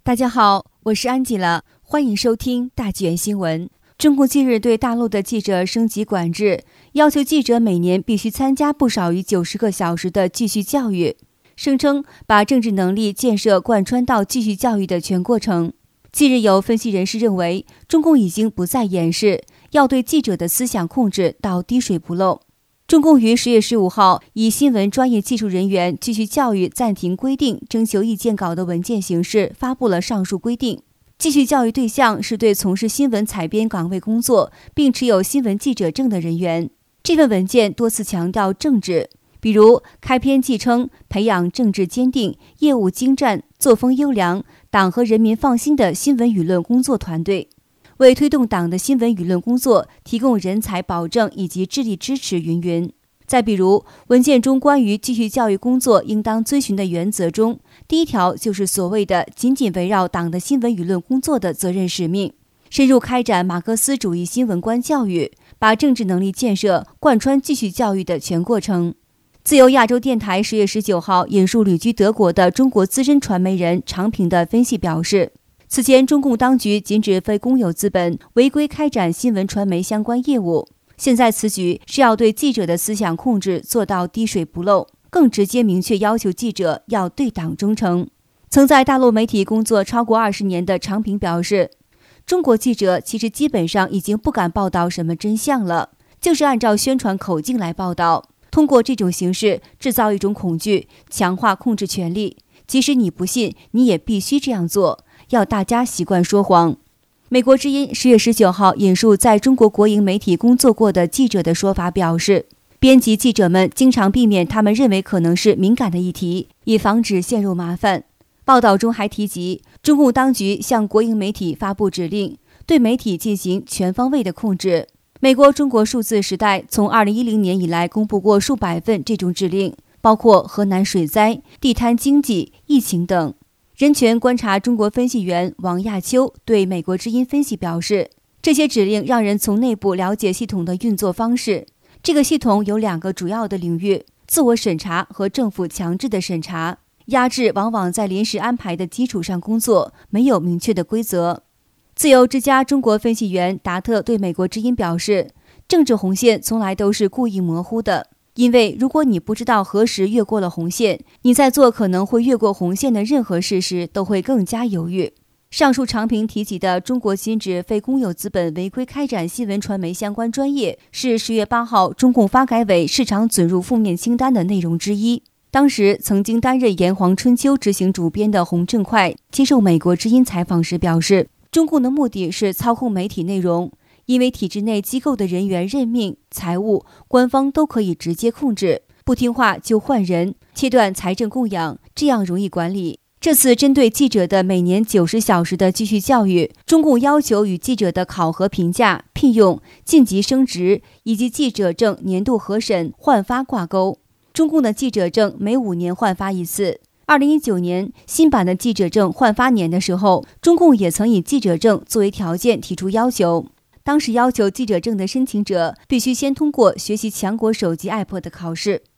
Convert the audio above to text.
大家好，我是安吉拉，欢迎收听大纪元新闻。中共近日对大陆的记者升级管制，要求记者每年必须参加不少于90个小时的继续教育，声称把政治能力建设贯穿到继续教育的全过程。近日有分析人士认为，中共已经不再掩饰，要对记者的思想控制到滴水不漏。中共于10月15号以新闻专业技术人员继续教育暂停规定征求意见稿的文件形式发布了上述规定。继续教育对象是对从事新闻采编岗位工作并持有新闻记者证的人员。这份文件多次强调政治，比如开篇即称培养政治坚定、业务精湛、作风优良、党和人民放心的新闻舆论工作团队，为推动党的新闻舆论工作提供人才保证以及智力支持云云。再比如，文件中关于继续教育工作应当遵循的原则中，第一条就是所谓的紧紧围绕党的新闻舆论工作的责任使命，深入开展马克思主义新闻观教育，把政治能力建设贯穿继续教育的全过程。自由亚洲电台10月19号引述旅居德国的中国资深传媒人常平的分析表示，此前中共当局禁止非公有资本违规开展新闻传媒相关业务，现在此举是要对记者的思想控制做到滴水不漏，更直接明确要求记者要对党忠诚。曾在大陆媒体工作超过20年的常平表示，中国记者其实基本上已经不敢报道什么真相了，就是按照宣传口径来报道，通过这种形式制造一种恐惧，强化控制权力，即使你不信，你也必须这样做，要大家习惯说谎。美国之音10月19号引述在中国国营媒体工作过的记者的说法表示，编辑记者们经常避免他们认为可能是敏感的议题，以防止陷入麻烦。报道中还提及，中共当局向国营媒体发布指令，对媒体进行全方位的控制。美国中国数字时代从2010年以来公布过数百份这种指令，包括河南水灾、地摊经济、疫情等。人权观察中国分析员王亚秋对美国之音分析表示，这些指令让人从内部了解系统的运作方式。这个系统有2个主要的领域：自我审查和政府强制的审查。压制往往在临时安排的基础上工作，没有明确的规则。自由之家中国分析员达特对美国之音表示，政治红线从来都是故意模糊的，因为如果你不知道何时越过了红线，你在做可能会越过红线的任何事时都会更加犹豫。上述常平提及的中国禁止非公有资本违规开展新闻传媒相关专业，是10月8号中共发改委市场准入负面清单的内容之一。当时曾经担任炎黄春秋执行主编的洪正快接受美国之音采访时表示，中共的目的是操控媒体内容，因为体制内机构的人员任命、财务、官方都可以直接控制，不听话就换人，切断财政供养，这样容易管理。这次针对记者的每年90小时的继续教育，中共要求与记者的考核评价、聘用、晋级升职以及记者证年度核审、换发挂钩。中共的记者证每5年换发一次。2019年新版的记者证换发年的时候，中共也曾以记者证作为条件提出要求。当时要求记者证的申请者必须先通过学习强国手机 App 的考试。